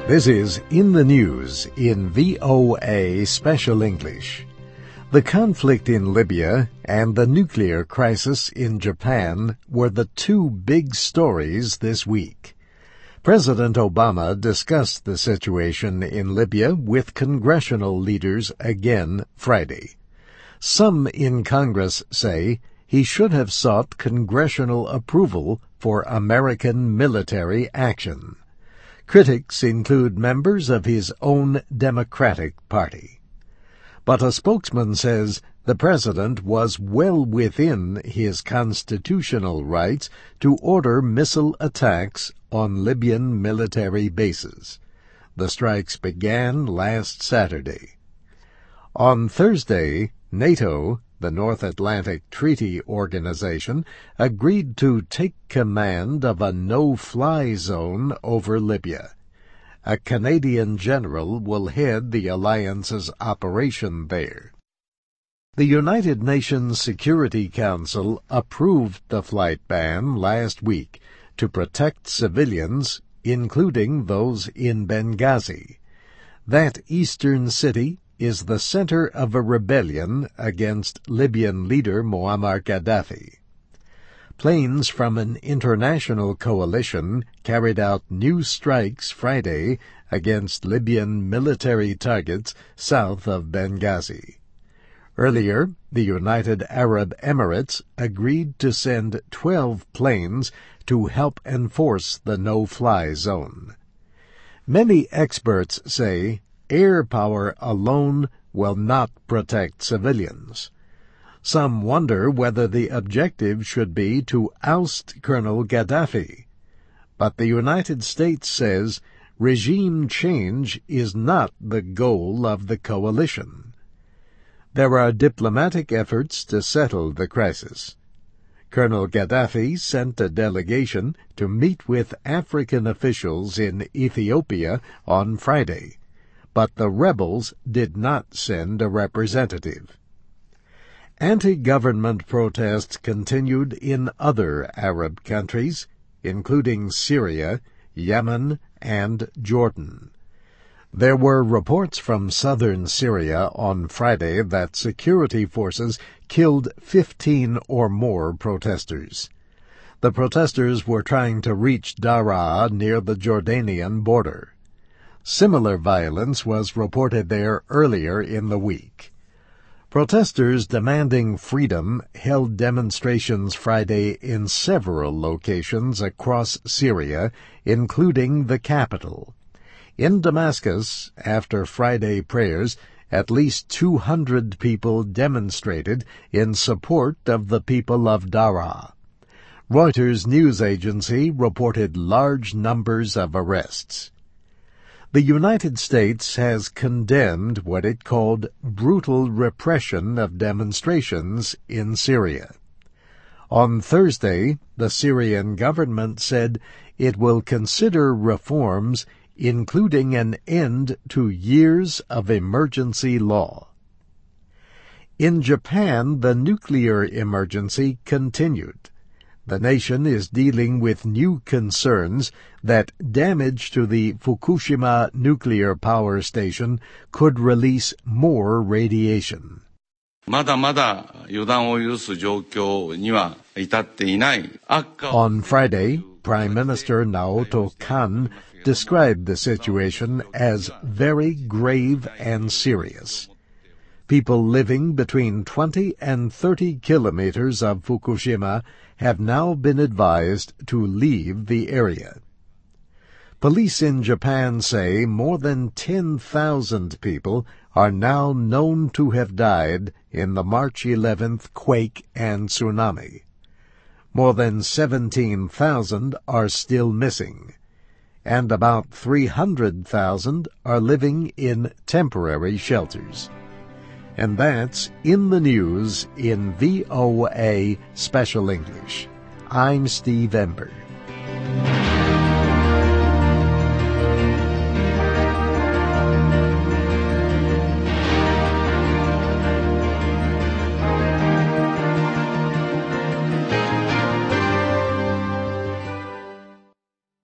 This is In the News in VOA Special English. The conflict in Libya and the nuclear crisis in Japan were the two big stories this week. President Obama discussed the situation in Libya with congressional leaders again Friday. Some in Congress say he should have sought congressional approval for American military action. Critics include members of his own Democratic Party. But a spokesman says the president was well within his constitutional rights to order missile attacks on Libyan military bases. The strikes began last Saturday. On Thursday, NATO, the North Atlantic Treaty Organization, agreed to take command of a no-fly zone over Libya. A Canadian general will head the alliance's operation there. The United Nations Security Council approved the flight ban last week to protect civilians, including those in Benghazi. That eastern city is the center of a rebellion against Libyan leader Muammar Gaddafi. Planes from an international coalition carried out new strikes Friday against Libyan military targets south of Benghazi. Earlier, the United Arab Emirates agreed to send 12 planes to help enforce the no-fly zone. Many experts say air power alone will not protect civilians. Some wonder whether the objective should be to oust Colonel Gaddafi. But the United States says regime change is not the goal of the coalition. There are diplomatic efforts to settle the crisis. Colonel Gaddafi sent a delegation to meet with African officials in Ethiopia on Friday, but the rebels did not send a representative. Anti-government protests continued in other Arab countries, including Syria, Yemen, and Jordan. There were reports from southern Syria on Friday that security forces killed 15 or more protesters. The protesters were trying to reach Daraa near the Jordanian border. Similar violence was reported there earlier in the week. Protesters demanding freedom held demonstrations Friday in several locations across Syria, including the capital. In Damascus, after Friday prayers, at least 200 people demonstrated in support of the people of Daraa. Reuters news agency reported large numbers of arrests. The United States has condemned what it called brutal repression of demonstrations in Syria. On Thursday, the Syrian government said it will consider reforms including an end to years of emergency law. In Japan, the nuclear emergency continued. The nation is dealing with new concerns that damage to the Fukushima nuclear power station could release more radiation. まだまだ予断を許す状況には至っていない。 On Friday, Prime Minister Naoto Kan described the situation as very grave and serious. People living between 20 and 30 kilometers of Fukushima have now been advised to leave the area. Police in Japan say more than 10,000 people are now known to have died in the March 11th quake and tsunami. More than 17,000 are still missing, and about 300,000 are living in temporary shelters. And that's In the News in VOA Special English. I'm Steve Ember.